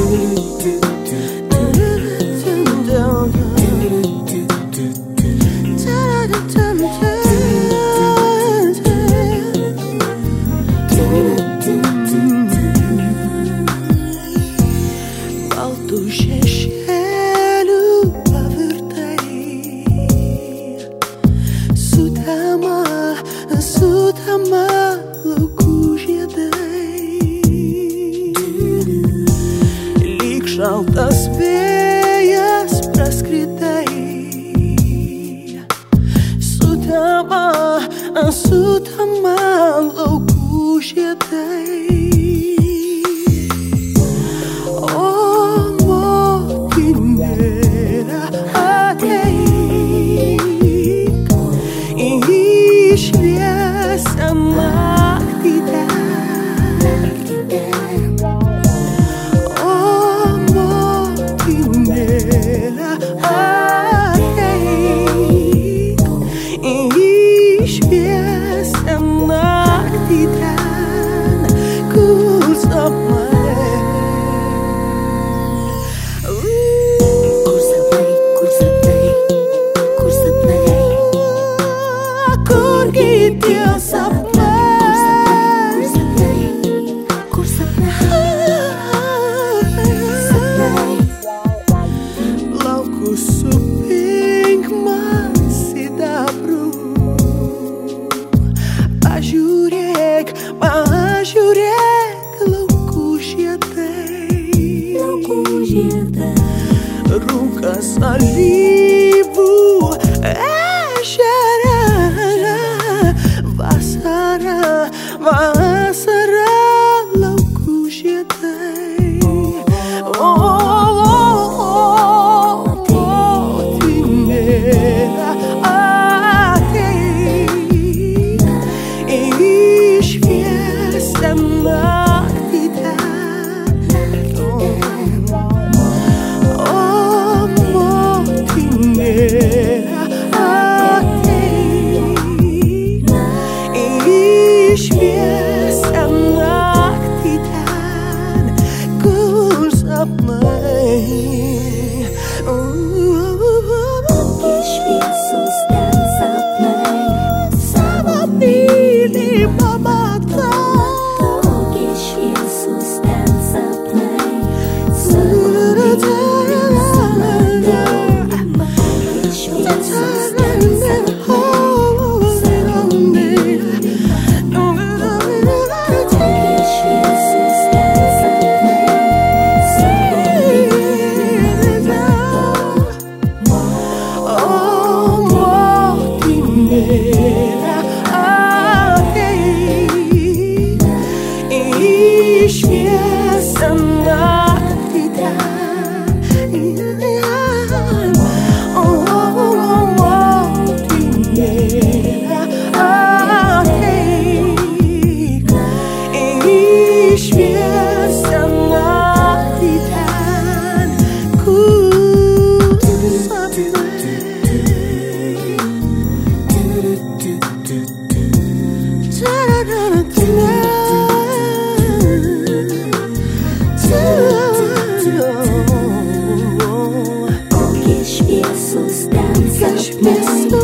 Baltų šešėlių pavirtai, sutema laukų žiedai, lyg šaltas vėjas praskridai, sutema laukų žiedai. Šviesią naktį ten, o motinėle, ateik į šviesią naktį ten, kur sapnai. Kur sapnai, kur sapnai, kur sapnai, kurgi tie sapnai, kur sapnai, laukus supink man sidabru, pažiūrėk laukų žiedai, rūkas alyvų ežere, vasara laukų žiedai. Motinėle, ateik į šviesią naktį ten, o motinėle, šviesią naktį ten, kur sapnai. Kokie šviesūs ten sapnai, Savo mylimą matau. kokie šviesūs ten sapnai, savo šviesią naktį ten, motinėle, ateik į šviesią naktį ten, kur sapnai. kokie šviesūs ten sapnai.